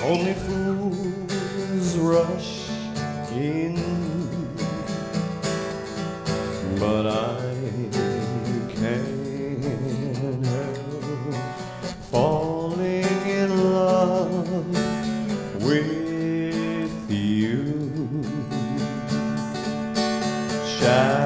Only fools rush in, but I can't help falling in love with you.